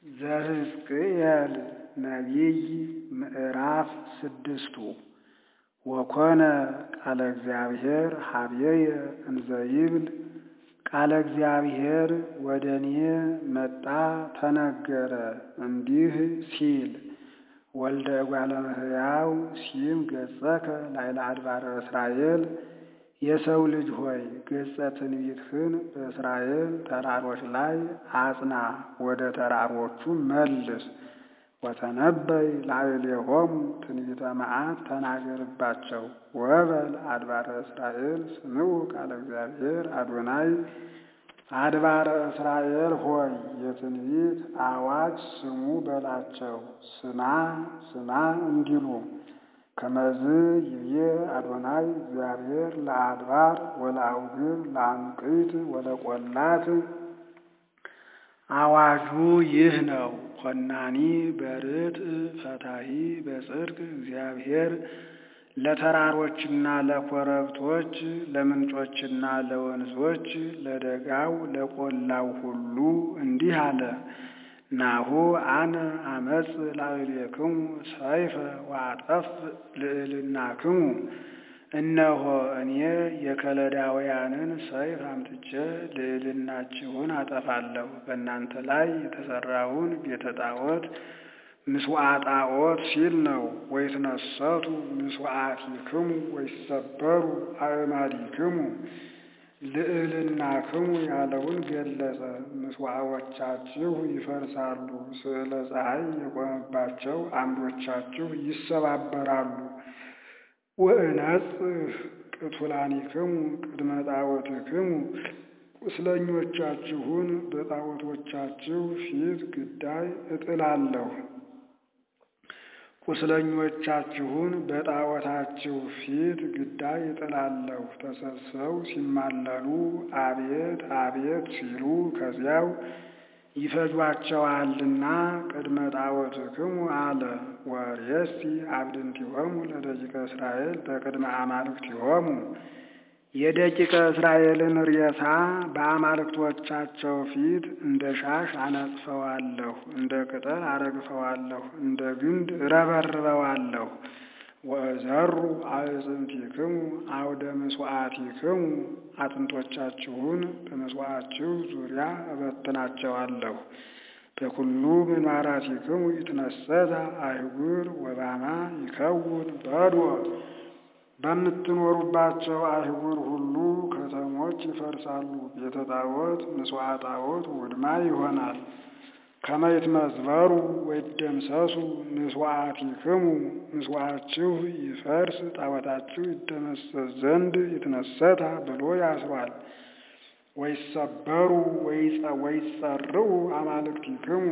ዘሕዝቅኤል ነቢይ ምዕራፍ 6 ወኮነ ቃለ እግዚአብሔር ኀበየ እንዘ ይብል ቃለ እግዚአብሔር ወደ እኔ መጣ ተነገረ እንዲህ ሲል ወልደ እጓለ እመሕያው ሲም ገጸከ ላዕለ አድባረ እስራኤል የሰው ልጅ ሆይ ገጸ ትንቢትህን በእስራኤል ተራሮች ላይ አጽና፣ ወደ ተራሮቹ መልስ። ወተነበይ ላዕሌሆሙ ትንቢተ መዓት ተናገርባቸው። ወበል አድባረ እስራኤል ስምዑ ቃለ እግዚአብሔር አዶናይ አድባረ እስራኤል ሆይ የትንቢት አዋጅ ስሙ በላቸው። ስማ ስማ እንዲሉ ከመዝ ይብዬ አዶናይ እግዚአብሔር ለአድባር ወለአውግር ለአንቅት ወለቈላት። አዋጁ ይህ ነው። ኮናኒ በርትዕ ፈታሒ በጽድቅ እግዚአብሔር ለተራሮችና ለኮረብቶች ለምንጮችና ለወንዞች ለደጋው ለቈላው ሁሉ እንዲህ አለ። ናሁ አነ አመጽእ ላዕሌክሙ ሰይፈ ወአጠፍእ ልዕልናክሙ። እነሆ እኔ የከለዳውያንን ሰይፍ አምጥቼ ልዕልናችሁን አጠፋለሁ። በእናንተ ላይ የተሠራውን ቤተ ጣዖት ምስዋዕ ጣዖት ሲል ነው። ወይትነሰቱ ምስዋዕቲክሙ ወይሰበሩ አዕማዲክሙ። ልዕልናክሙ ያለውን ገለጸ። ምስዋዕዎቻችሁ ይፈርሳሉ፣ ስዕለ ፀሐይ የቆመባቸው አምዶቻችሁ ይሰባበራሉ። ወእነጽህ ቅቱላኒክሙ ቅድመ ጣዖትክሙ። ቁስለኞቻችሁን በጣዖቶቻችሁ ፊት ግዳይ እጥላለሁ። ቁስለኞቻችሁን በጣዖታችሁ ፊት ግዳይ እጥላለሁ። ተሰብስበው ሲማለሉ አቤት አቤት ሲሉ ከዚያው ይፈጇቸዋልና ቅድመ ጣዖትክሙ አለ። ወርእየሲ አብድንቲሆሙ ለደቂቀ እስራኤል በቅድመ አማልክቲሆሙ። የደቂቀ እስራኤልን ሬሳ በአማልክቶቻቸው ፊት እንደ ሻሽ አነጥፈዋለሁ፣ እንደ ቅጠል አረግፈዋለሁ፣ እንደ ግንድ እረበርበዋለሁ። ወእዘሩ አዕጽምቲክሙ አውደ ምስዋዕቲክሙ። አጥንቶቻችሁን በመስዋዕችሁ ዙሪያ እበትናቸዋለሁ። በኩሉ ምንባራቲክሙ ይትነሰታ አህጉር ወባማ ይከውን በድወ። በምትኖሩባቸው አህጉር ሁሉ ከተሞች ይፈርሳሉ። ቤተ ጣዖት ምስዋዕ ጣዖት ውድማ ይሆናል። ከመ ይትመዝበሩ ወይደምሰሱ ምስዋዕቲክሙ። ምስዋዕችሁ ይፈርስ ጣዖታችሁ ይደመሰስ ዘንድ ይትነሰታ ብሎ ያስሯል። ወይሰበሩ ወይጸርዑ አማልክቲክሙ።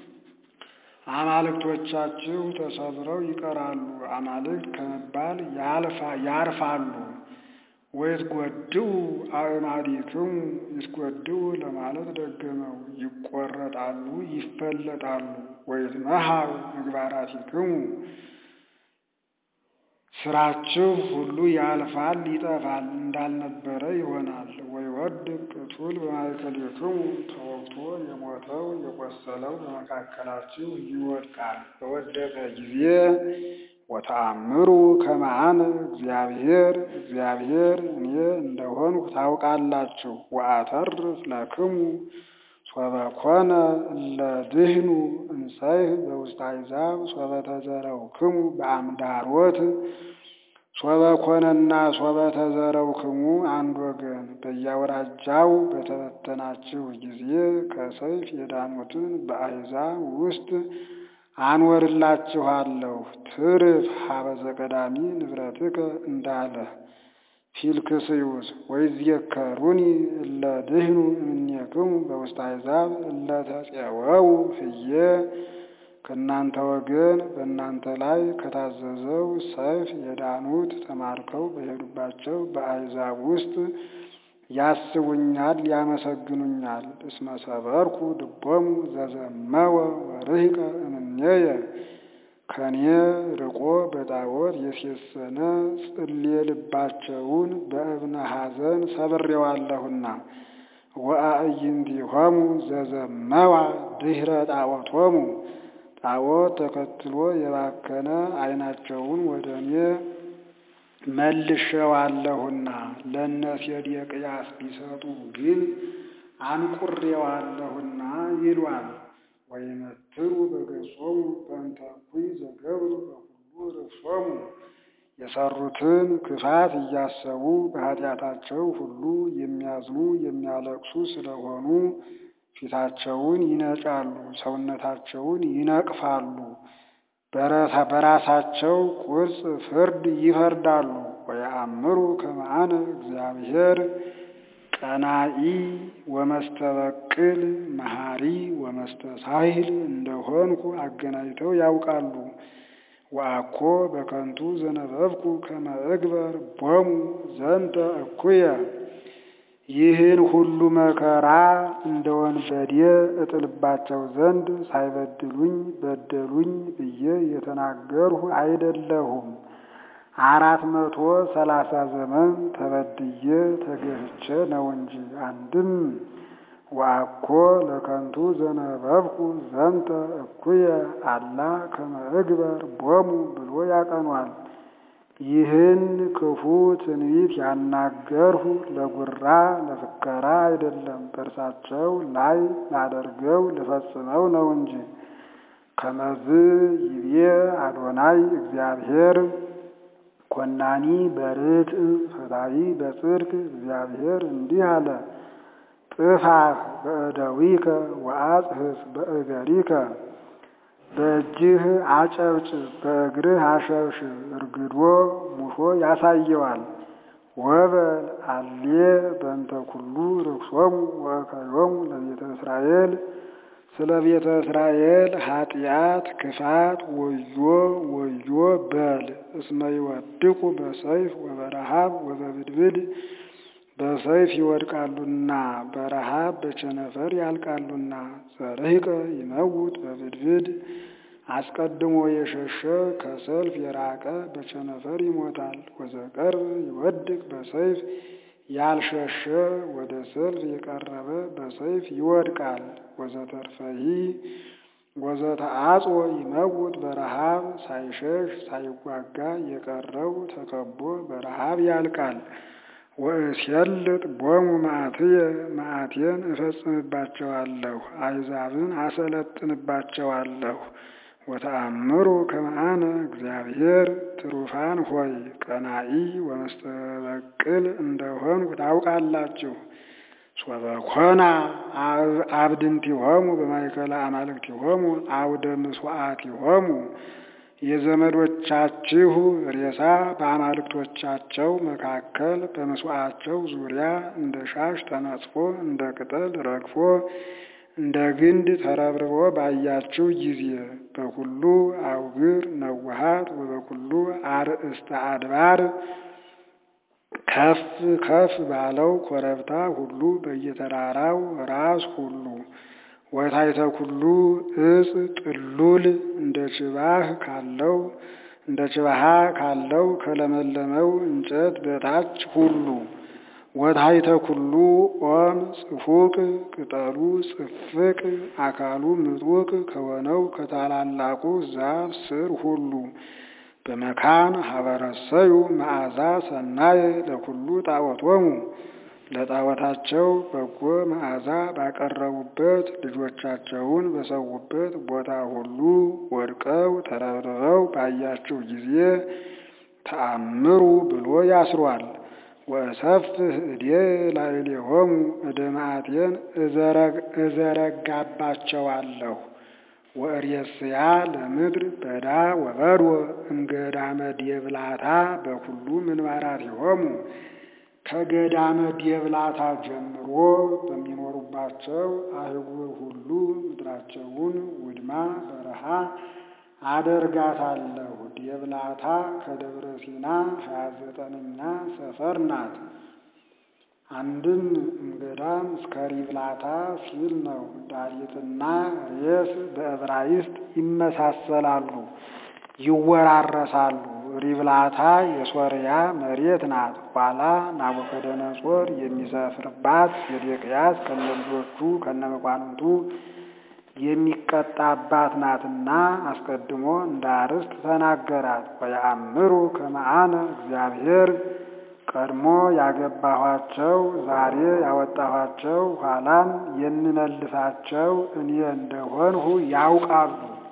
አማልክቶቻችሁ ተሰብረው ይቀራሉ፣ አማልክት ከመባል ያርፋሉ። ወይትጐድኡ አዕማዲክሙ። ይትጐድኡ ለማለት ደገመው፣ ይቈረጣሉ ይፈለጣሉ። ወይትመሃሩ ምግባራቲክሙ። ስራችሁ ሁሉ ያልፋል ይጠፋል፣ እንዳልነበረ ይሆናል። ወይወድቅ ቅቱል በማእከሌክሙ። ተወግቶ የሞተው የቆሰለው በመካከላችሁ ይወድቃል። በወደቀ ጊዜ ወተአምሩ ከመ አነ እግዚአብሔር እኔ እንደሆንሁ ታውቃላችሁ። ወአተርፍ ለክሙ ሶበ ኮነ እለ ድህኑ እንሰይህ በውስተ አሕዛብ ሶበ ተዘረውክሙ በአምዳሮት። ሶበ ኮነና ሶበ ተዘረውክሙ አንድ ወገን። በየአውራጃው በተበተናችሁ ጊዜ ከሰይፍ የዳኑትን በአሕዛብ ውስጥ አኖርላችኋለሁ። ትርፍ ሀበ ዘቀዳሚ ንብረትከ እንዳለ ፊልክስዩስ። ወይዝየከሩኒ እለ ድህኑ እምኔክሙ በውስተ አሕዛብ እለ ተፄወው ህዬ። ከእናንተ ወገን በእናንተ ላይ ከታዘዘው ሰይፍ የዳኑት ተማርከው በሄዱባቸው በአሕዛብ ውስጥ ያስቡኛል ያመሰግኑኛል። እስመ ሰበርኩ ልቦሙ ዘዘመወ ወርሕቀ እምኔየ። ከኔ ርቆ በጣዖት የሴሰነ ጽሌ ልባቸውን በእብነ ሐዘን ሰብሬዋለሁና። ወአዕይንቲሆሙ ዘዘመዋ ድኅረ ጣዖቶሙ ጣዖት ተከትሎ የባከነ ዓይናቸውን ወደ እኔ መልሼዋለሁና ለእነ ሴዴቅያስ ቢሰጡ ግን አንቁሬዋለሁና ይሏል። ወይመትሩ በገጾሙ በእንተ እኩይ ዘገብሩ በኩሉ ርክሶሙ የሰሩትን ክፋት እያሰቡ በኃጢአታቸው ሁሉ የሚያዝኑ የሚያለቅሱ ስለሆኑ ፊታቸውን ይነጫሉ፣ ሰውነታቸውን ይነቅፋሉ፣ በራሳቸው ቁርጽ ፍርድ ይፈርዳሉ። ወየአምሩ ከመ አነ እግዚአብሔር ቀናኢ ወመስተበቅል መሐሪ ወመስተሳሂል እንደሆንኩ አገናኝተው ያውቃሉ። ወአኮ በከንቱ ዘነበብኩ ከመ እግበር ቦሙ ዘንተ እኩየ ይህን ሁሉ መከራ እንደ ወንበዴ እጥልባቸው ዘንድ ሳይበድሉኝ በደሉኝ ብዬ የተናገርሁ አይደለሁም። 430 ዘመን ተበድዬ ተገፍቼ ነው እንጂ። አንድም ወአኮ ለከንቱ ዘነበብኩ ዘንተ እኩየ አላ ከመ እግበር ቦሙ ብሎ ያቀኗል። ይህን ክፉ ትንቢት ያናገርሁ ለጉራ ለፍከራ አይደለም፣ በእርሳቸው ላይ ላደርገው ልፈጽመው ነው እንጂ። ከመዝ ይቤ አዶናይ እግዚአብሔር ኮናኒ በርትዕ ፈታሒ በጽድቅ እግዚአብሔር እንዲህ አለ። ጥፋህ በእደዊከ ወአጽሕፍ በእገሪከ በእጅህ አጨብጭብ በእግርህ አሸብሽብ። እርግዶ ሙሾ ያሳየዋል። ወበል አሌ በእንተ ኩሉ ርክሶሙ ወእከዮሙ ለቤተ እስራኤል ስለ ቤተ እስራኤል ኃጢአት ክፋት ወዮ ወዮ በል። እስመ ይወድቁ በሰይፍ ወበረሃብ ወበብድብድ በሰይፍ ይወድቃሉና በረሃብ በቸነፈር ያልቃሉና። ዘርሕቀ ይመውት በብድብድ አስቀድሞ የሸሸ ከሰልፍ የራቀ በቸነፈር ይሞታል። ወዘቀርብ ይወድቅ በሰይፍ ያልሸሸ ወደ ሰልፍ የቀረበ በሰይፍ ይወድቃል። ወዘተርፈሂ ወዘተአጽወ ይመውት በረሃብ ሳይሸሽ ሳይዋጋ የቀረው ተከቦ በረሃብ ያልቃል። ወእሴልጥ ቦሙ መዓትየ መዓቴን እፈጽምባቸዋለሁ፣ አሕዛብን አሰለጥንባቸዋለሁ። ወተአምሩ ከመ አነ እግዚአብሔር ትሩፋን ሆይ ቀናኢ ወመስተበቅል እንደሆንኩ ታውቃላችሁ። ሶበኮና አብድንቲሆሙ በማእከለ አማልክቲሆሙ አውደ ምሥዋዕቲሆሙ የዘመዶቻችሁ ሬሳ በአማልክቶቻቸው መካከል በመስዋዕታቸው ዙሪያ እንደ ሻሽ ተነጽፎ እንደ ቅጠል ረግፎ እንደ ግንድ ተረብርቦ ባያችሁ ጊዜ በኩሉ አውግር ነዋሃት ወበኩሉ አርእስተ አድባር ከፍ ከፍ ባለው ኮረብታ ሁሉ በየተራራው ራስ ሁሉ ወታይተ ኩሉ እጽ ጥሉል እንደ ጭባሃ ካለው ከለመለመው እንጨት በታች ሁሉ ወታይተ ኩሉ ኦም ጽፉቅ ቅጠሉ ጽፍቅ አካሉ ምጡቅ ከሆነው ከታላላቁ ዛፍ ስር ሁሉ በመካን ሀበረሰዩ መዓዛ ሰናየ ለኩሉ ጣዖቶሙ ለጣዖታቸው በጎ መዓዛ ባቀረቡበት ልጆቻቸውን በሰዉበት ቦታ ሁሉ ወድቀው ተረብርበው ባያችሁ ጊዜ ተአምሩ ብሎ ያስሯል። ወሰፍህ እዴ ላዕሌሆሙ እደ መዓቴን እዘረጋባቸዋለሁ። ወእሬስያ ለምድር በዳ ወበድወ እምገዳመ ዴብላታ በኩሉ ምንባራቲሆሙ ከገዳመ ዴብላታ ጀምሮ በሚኖሩባቸው አህጉር ሁሉ ምድራቸውን ውድማ በረሃ አደርጋታለሁ። ዴብላታ ከደብረ ሲና 29ኛ ሰፈር ናት። አንድም እምገዳም እስከ ሪብላታ ሲል ነው። ዳሪትና ሬስ በዕብራይስጥ ይመሳሰላሉ፣ ይወራረሳሉ። ሪብላታ የሶርያ መሬት ናት። ኋላ ናቡከደነጾር የሚሰፍርባት ሴዴቅያስ ከነልጆቹ ከነመኳንንቱ የሚቀጣባት ናትና አስቀድሞ እንዳርስት ተናገራት። ወየአምሩ ከመ አነ እግዚአብሔር ቀድሞ ያገባኋቸው ዛሬ ያወጣኋቸው ኋላም የምመልሳቸው እኔ እንደሆንሁ ያውቃሉ።